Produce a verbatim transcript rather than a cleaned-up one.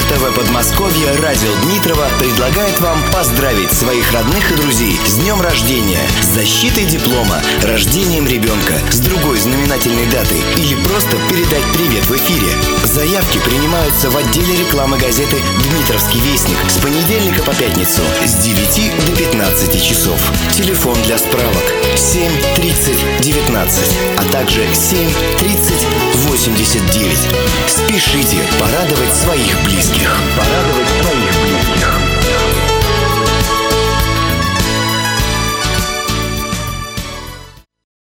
ТВ Подмосковье Радио Дмитрова предлагает вам поздравить своих родных и друзей с днем рождения, с защитой диплома, рождением ребенка, с другой знаменательной датой или просто передать привет в эфире. Заявки принимаются в отделе рекламы газеты «Дмитровский вестник» с понедельника по пятницу с девяти до пятнадцати часов. Телефон для справок семь тридцать девятнадцать, а также семь тридцать восемьдесят девять. Спешите порадовать своих близких. Порадовать